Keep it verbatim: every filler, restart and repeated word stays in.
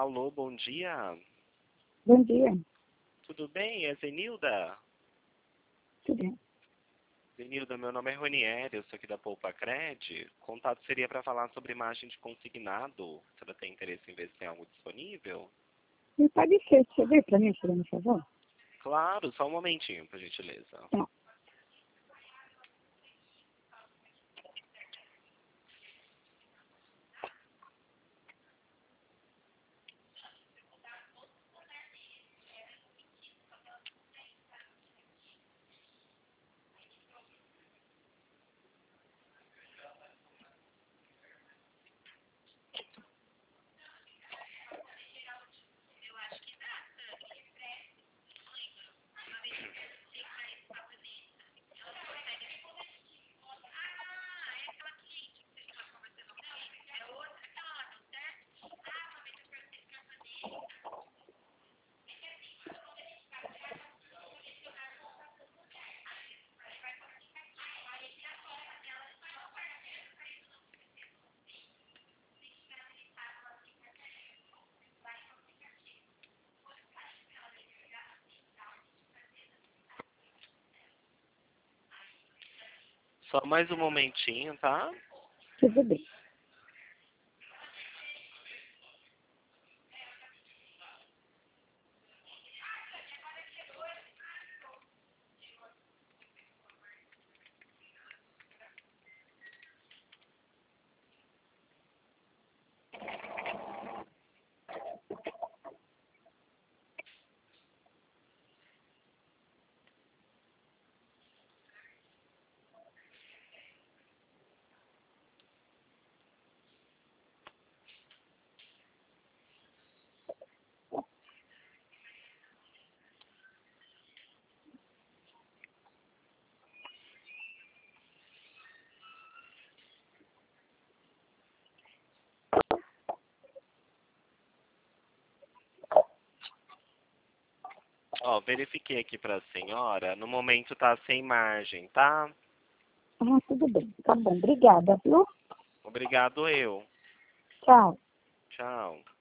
Alô, bom dia. Bom dia. Tudo bem? É Zenilda? Tudo bem. Zenilda, meu nome é Ronieri, eu sou aqui da Poupa Cred. O contato seria para falar sobre imagem de consignado. Você vai ter interesse em ver se tem algo disponível? Não pode ser. Você vê para mim, por favor? Claro, só um momentinho, por gentileza. Tá. Só mais um momentinho, tá? Tudo bem. Ó, verifiquei aqui para a senhora. No momento tá sem margem, tá? Ah, tudo bem. Tá bom. Obrigada, viu? Obrigado eu. Tchau. Tchau.